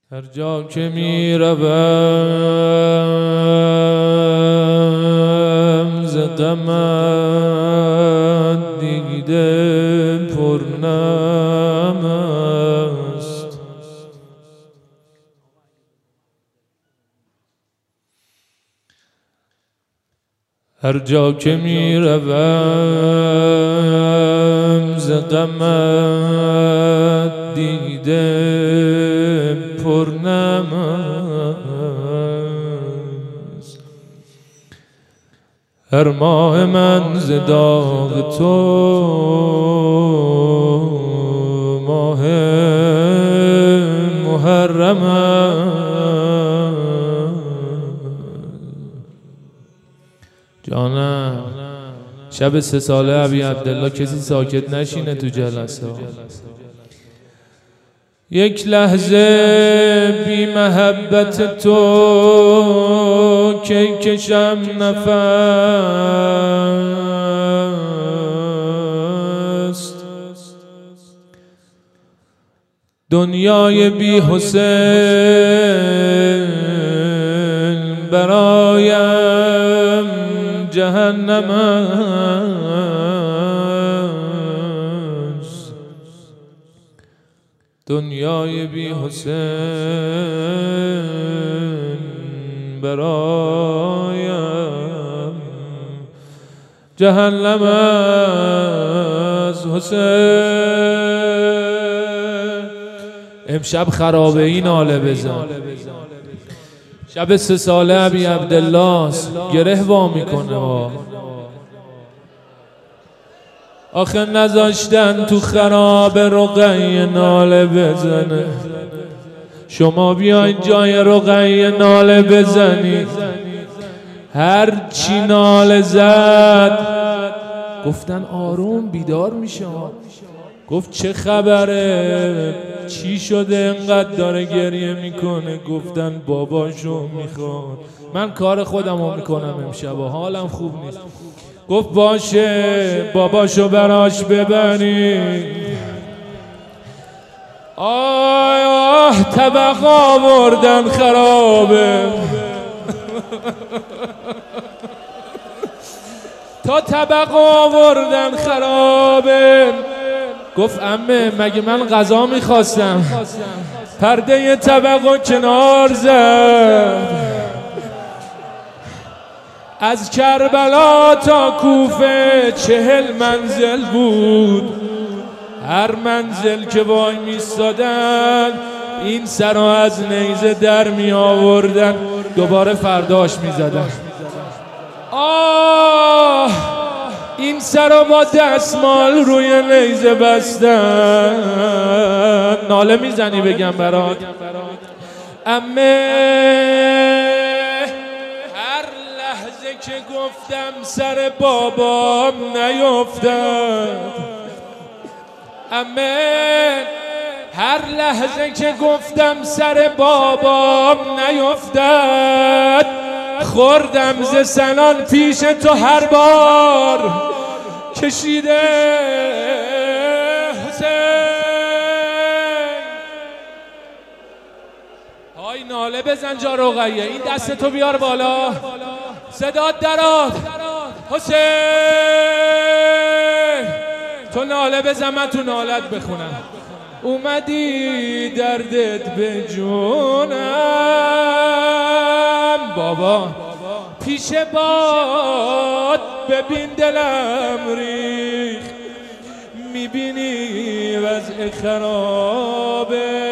هر جا که می روم ز غمت دیده پرنم است. هر جا که می روم ز غمت دیده پرنم است. هر ماه من ز داغ تو ماه محرم است. جانم شب 3 ساله ابی عبدالله کسی ساکت نشینه تو جلسه. یک لحظه بی محبت تو کی کشم نفس. دنیای بی حسین برایم جهنم است. دنیای بی حسین برایم جهنم است. حسین امشب خرابه این ناله بزن. شب 3 ساله ابی عبدالله گره وا میکنه. آخه نذاشتن تو خراب رقیه ناله بزنه. شما بیاین جای رقیه ناله بزنید. هر چی ناله زد گفتن آروم بیدار میشه. گفت چه خبره؟ چی شده انقدر داره گریه میکنه؟ گفتن باباشو میخواد. من کار خودمو میکنم امشب و حالم خوب نیست. گفت باشه باباشو براش ببرید. آه طبق آوردن خرابه. تا طبق آوردن خرابه. گفت عمه مگه من غذا میخواستم؟ پرده طبق کنار زد. از کربلا تا کوفه 40 منزل بود. هر منزل که وای میستادن این سر از نیزه در می آوردن دوباره فرداش می زدن. آه این سر با دستمال روی نیزه بستن. ناله میزنی بگم برات عمه؟ که گفتم سر بابام نیفتد. عمه هر لحظه که گفتم سر بابام نیفتد خوردم ز سنان پیش تو هر بار کشیده. حسین های ناله بزن جا رقیه. این دستتو بیار بالا صدات درات. حسین تو ناله بزن من تو نالت بخونم. اومدی دردت به جونم بابا پیش باد ببین دلم ریخ. میبینی وضع خرابه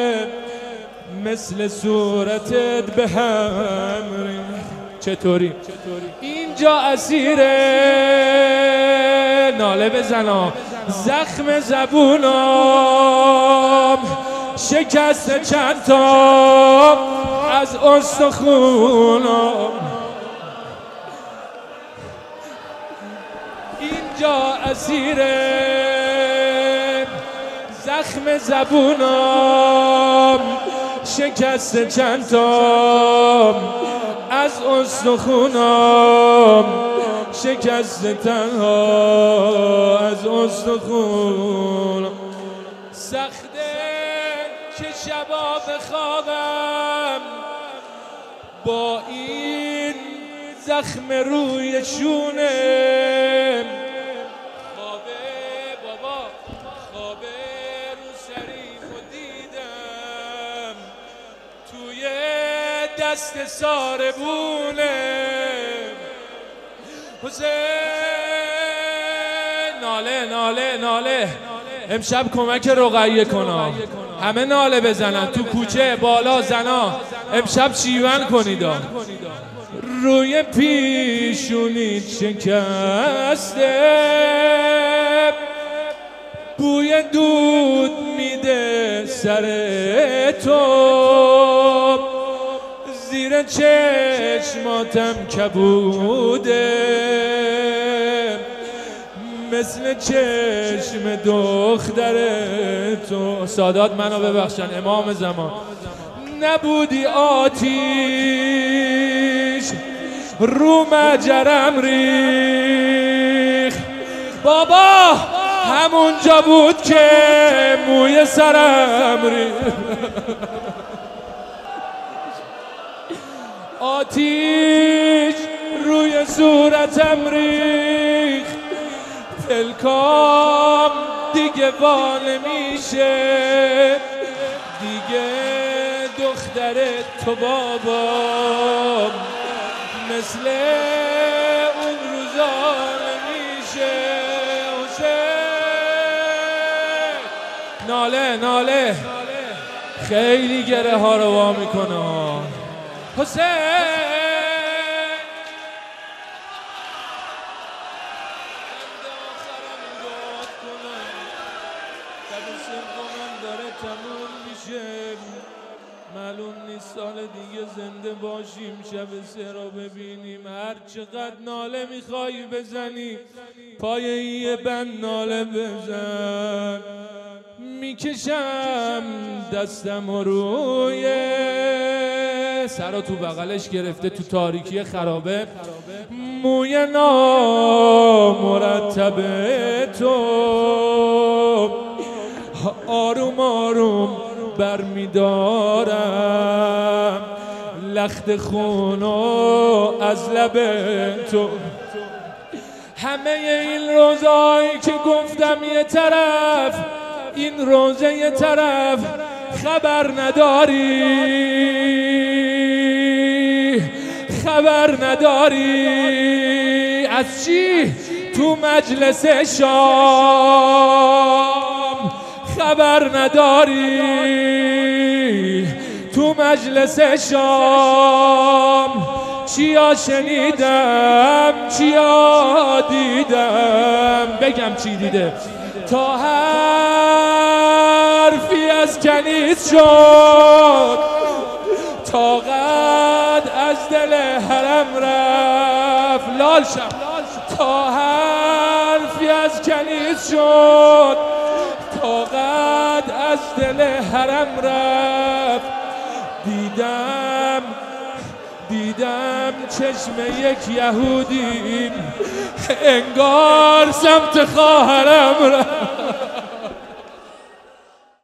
مثل صورتت به هم ریخ. چطوری؟ اینجا اسیره ناله بزنا. زخم زبونم شکست چند تا از استخونم. اینجا اسیره زخم زبونم شکست چند تا از استخونم. شکست تنها از استخونم. سخته شبا بخوابم با این زخم روی شونه، خوابه بابا خوابه رو سریم و دیدم توی دست ساربونه. حسین ناله ناله ناله، امشب کمک رقیه کنا، همه ناله بزنن تو کوچه بالا زنا، امشب شیون کنید. روی پیشونی شکسته بوی دود میده سر تو، زیر چشماتم کبوده مثل چشم دختر تو. سادات منو ببخشن امام زمان. نبودی آتیش رو مجرم ریخ بابا، همونجا بود که موی سرم ریخ. آتیش روی صورتم ریخ، پلکام دیگه وال میشه، دیگه دختر تو بابا مثل اون روزا نمیشه. حسین ناله ناله خیلی گره ها رو وا میکنه. حسین معلوم نیست سال دیگه زنده باشیم شب سه را ببینیم. هر چقدر ناله میخوایی بزنی پای یه بند ناله بزن. میکشم دستم روی سرا تو بغلش گرفته تو تاریکی خرابه، موی نامرتب تو آروم آروم برمیدارم، لخت خونو از لب تو. همه این روزایی که گفتم یه طرف، این روزه یه طرف، خبر نداری خبر نداری از چی؟ تو مجلس شام خبر نداری، تو مجلس شام چیا شنیدم چیا دیدم. بگم چی دیده؟ تا حرفی از کنیز شد، طاقت از دل حرم رفت. لال شم. تا حرفی از کنیز شد، طاقت از دل حرم رفت. دیدم چشم یک یهودی انگار سمت خواهرم رفت.